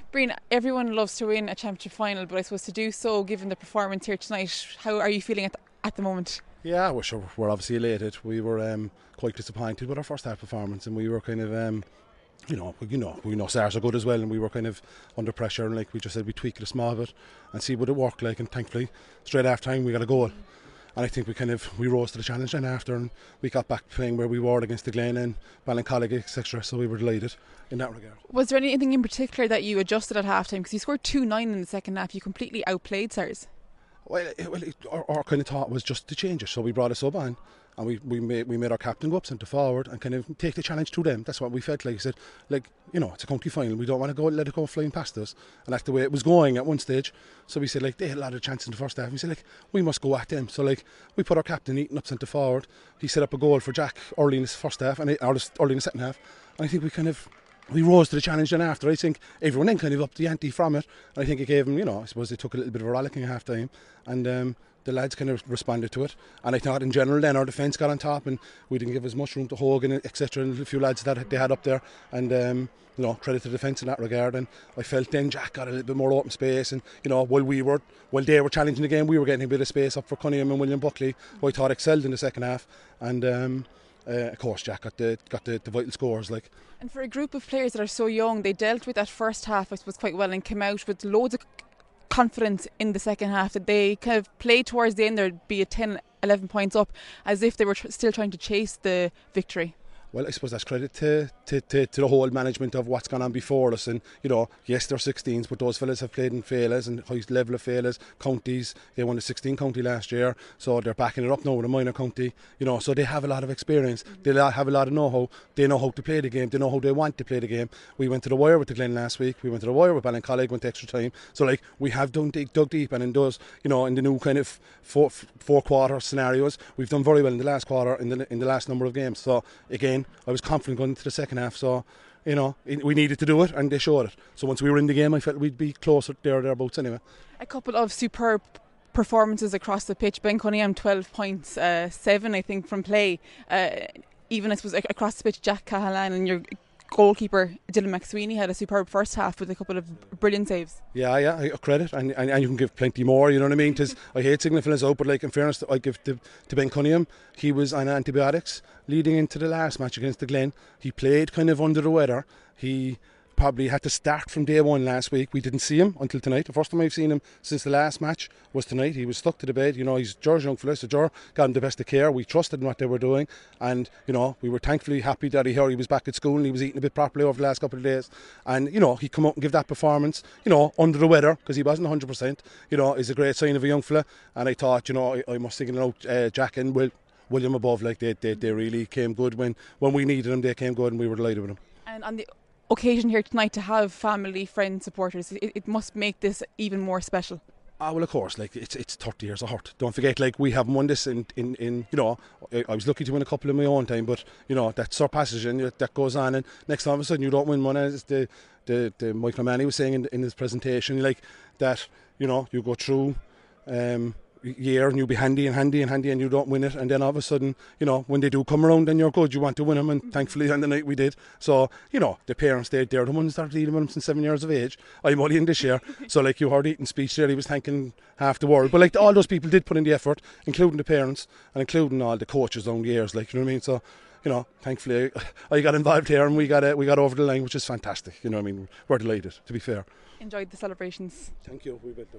Breen, everyone loves to win a championship final, but I suppose to do so, given the performance here tonight, how are you feeling at the moment? Yeah, we're obviously elated. We were quite disappointed with our first half performance, and we were kind of, we know Stars are good as well, and we were kind of under pressure, and like we just said, we tweak it a small bit and see would it work. Like, and thankfully, straight after time we got a goal, and I think we rose to the challenge then after, and we got back playing where we were against the Glen and Ballincollig, etc. So we were delighted in that regard. Was there anything in particular that you adjusted at half time? Because you scored 2-9 in the second half. You completely outplayed Stars. Our kind of thought was just to change it, so we brought a sub on, and we made our captain go up centre forward and kind of take the challenge to them. That's what we felt like. I said, it's a county final. We don't want to let it go flying past us, and that's the way it was going at one stage. So we said, they had a lot of chances in the first half. We said, we must go at them. So we put our captain Eaton up centre forward. He set up a goal for Jack early in the first half or early in the second half, and I think we rose to the challenge then after. I think everyone then kind of upped the ante from it, and I think it gave them, I suppose they took a little bit of a rollicking at half time, and the lads kind of responded to it. And I thought in general then our defence got on top, and we didn't give as much room to Hogan, etc., and a few lads that they had up there, and credit to the defence in that regard. And I felt then Jack got a little bit more open space, and while they were challenging the game, we were getting a bit of space up for Cunningham and William Buckley, who I thought excelled in the second half, and of course Jack got the vital scores. And for a group of players that are so young, they dealt with that first half, I suppose, quite well, and came out with loads of confidence in the second half, that they kind of played towards the end there, be it 10, 11 points up, as if they were still trying to chase the victory. Well, I suppose that's credit to the whole management of what's gone on before us. And, yes, they're 16s, but those fellas have played in Féiles and highest level of Féiles, counties. They won the 16 county last year, so they're backing it up now with a minor county. So they have a lot of experience. They have a lot of know-how. They know how to play the game. They know how they want to play the game. We went to the wire with the Glen last week. We went to the wire with Ballincollig, went to extra time. So, we have dug deep, and in those, in the new kind of four quarter scenarios, we've done very well in the last quarter, in the last number of games. So, again, I was confident going into the second half, so we needed to do it, and they showed it. So once we were in the game, I felt we'd be closer thereabouts anyway. A couple of superb performances across the pitch. Ben Cunningham 12 points, 7 I think from play. Even I suppose across the pitch, Jack Cahalan and your goalkeeper Dylan McSweeney had a superb first half with a couple of brilliant saves. Yeah, credit, and you can give plenty more, you know what I mean? I hate singling fellas out, but in fairness, I give to Ben Cunningham, he was on antibiotics leading into the last match against the Glen. He played kind of under the weather. He probably had to start from day one last week. We didn't see him until tonight. The first time I've seen him since the last match was tonight. He was stuck to the bed. He's George young fella, so George got him the best of care. We trusted in what they were doing, and we were thankfully happy that he was back at school and he was eating a bit properly over the last couple of days. And he come out and give that performance, under the weather, because he wasn't 100%. Is a great sign of a young fella. And I thought, I must single out Jack and William above. They really came good when we needed them. They came good, and we were delighted with them. And on the occasion here tonight to have family, friends, supporters, it must make this even more special. Well, of course, it's 30 years of hurt. Don't forget, we haven't won this in I was lucky to win a couple in my own time, but that surpasses you, and that goes on, and next time all of a sudden you don't win one, as the Michael Manny was saying in his presentation, that you go through year and you'll be handy and you don't win it, and then all of a sudden when they do come around, then you're good, you want to win them, and thankfully on the night we did. So the parents, they're the ones that are dealing with them since 7 years of age. I'm only in this year, so you heard Eaton's speech there, he was thanking half the world, but all those people did put in the effort, including the parents and including all the coaches down the years, you know what I mean. So thankfully I got involved here, and we got over the line, which is fantastic. We're delighted, to be fair. Enjoyed the celebrations. Thank you. We will.